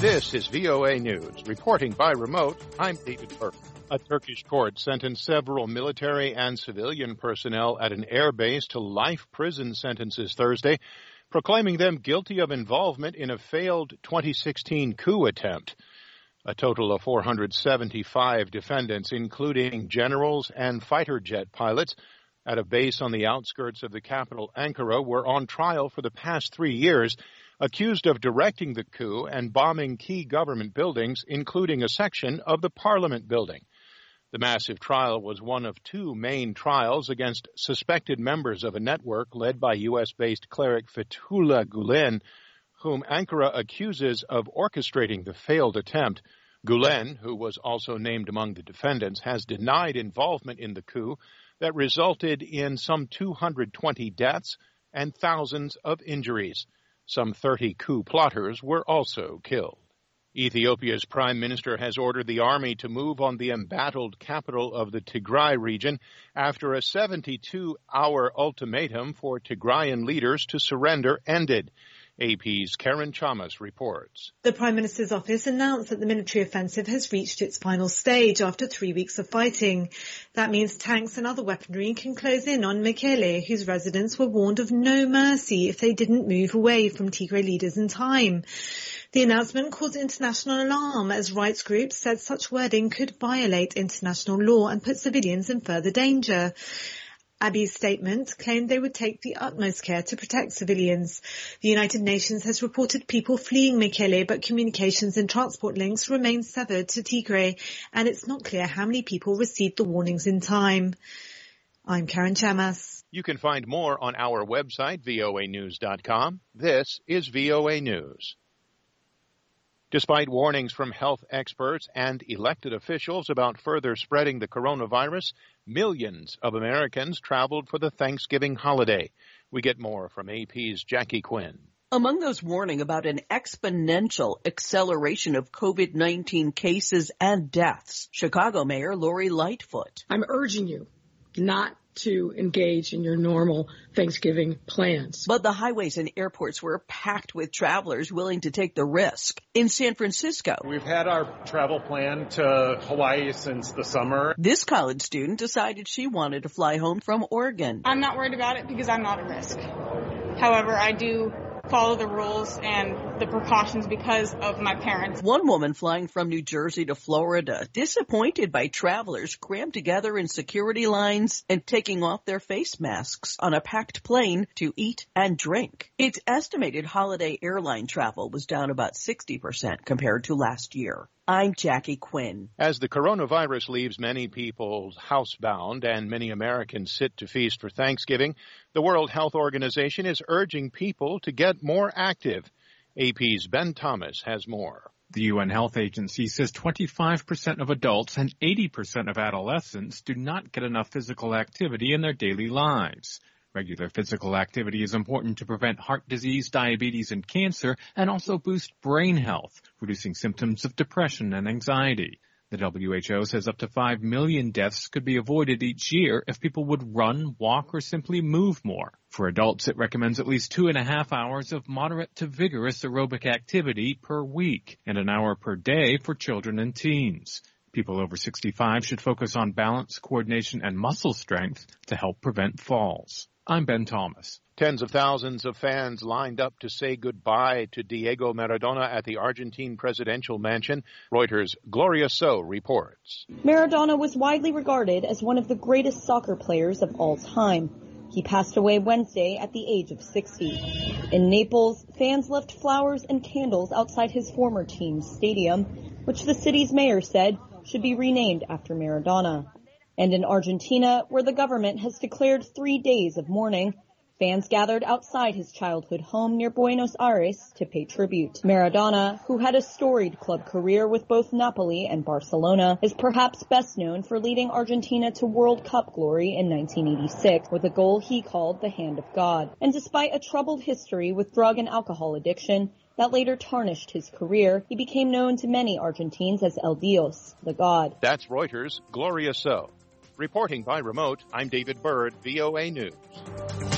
This is VOA News. Reporting by remote, I'm David Burke. A Turkish court sentenced several military and civilian personnel at an air base to life prison sentences Thursday, proclaiming them guilty of involvement in a failed 2016 coup attempt. A total of 475 defendants, including generals and fighter jet pilots, at a base on the outskirts of the capital, Ankara, were on trial for the past 3 years, accused of directing the coup and bombing key government buildings, including a section of the parliament building. The massive trial was one of two main trials against suspected members of a network led by U.S.-based cleric Fethullah Gulen, whom Ankara accuses of orchestrating the failed attempt. Gulen, who was also named among the defendants, has denied involvement in the coup that resulted in some 220 deaths and thousands of injuries. Some 30 coup plotters were also killed. Ethiopia's prime minister has ordered the army to move on the embattled capital of the Tigray region after a 72-hour ultimatum for Tigrayan leaders to surrender ended. AP's Karen Chamas reports. The Prime Minister's office announced that the military offensive has reached its final stage after 3 weeks of fighting. That means tanks and other weaponry can close in on Mekele, whose residents were warned of no mercy if they didn't move away from Tigray leaders in time. The announcement caused international alarm as rights groups said such wording could violate international law and put civilians in further danger. Abiy's statement claimed they would take the utmost care to protect civilians. The United Nations has reported people fleeing Mekele, but communications and transport links remain severed to Tigray, and it's not clear how many people received the warnings in time. I'm Karen Chamas. You can find more on our website, voanews.com. This is VOA News. Despite warnings from health experts and elected officials about further spreading the coronavirus, millions of Americans traveled for the Thanksgiving holiday. We get more from AP's Jackie Quinn. Among those warning about an exponential acceleration of COVID-19 cases and deaths, Chicago Mayor Lori Lightfoot. I'm urging you not to engage in your normal Thanksgiving plans. But the highways and airports were packed with travelers willing to take the risk. In San Francisco, we've had our travel plan to Hawaii since the summer. This college student decided she wanted to fly home from Oregon. I'm not worried about it because I'm not at risk. However, I do follow the rules and the precautions because of my parents. One woman flying from New Jersey to Florida, disappointed by travelers crammed together in security lines and taking off their face masks on a packed plane to eat and drink. It's estimated holiday airline travel was down about 60% compared to last year. I'm Jackie Quinn. As the coronavirus leaves many people housebound and many Americans sit to feast for Thanksgiving, the World Health Organization is urging people to get more active. AP's Ben Thomas has more. The UN Health Agency says 25% of adults and 80% of adolescents do not get enough physical activity in their daily lives. Regular physical activity is important to prevent heart disease, diabetes, and cancer, and also boost brain health, reducing symptoms of depression and anxiety. The WHO says up to 5 million deaths could be avoided each year if people would run, walk, or simply move more. For adults, it recommends at least 2.5 hours of moderate to vigorous aerobic activity per week, and an hour per day for children and teens. People over 65 should focus on balance, coordination, and muscle strength to help prevent falls. I'm Ben Thomas. Tens of thousands of fans lined up to say goodbye to Diego Maradona at the Argentine presidential mansion. Reuters' Gloria So reports. Maradona was widely regarded as one of the greatest soccer players of all time. He passed away Wednesday at the age of 60. In Naples, fans left flowers and candles outside his former team's stadium, which the city's mayor said should be renamed after Maradona. And in Argentina, where the government has declared 3 days of mourning, fans gathered outside his childhood home near Buenos Aires to pay tribute. Maradona, who had a storied club career with both Napoli and Barcelona, is perhaps best known for leading Argentina to World Cup glory in 1986 with a goal he called the Hand of God. And despite a troubled history with drug and alcohol addiction that later tarnished his career, he became known to many Argentines as El Dios, the God. That's Reuters' Gloria So. Reporting by remote, I'm David Bird, VOA News.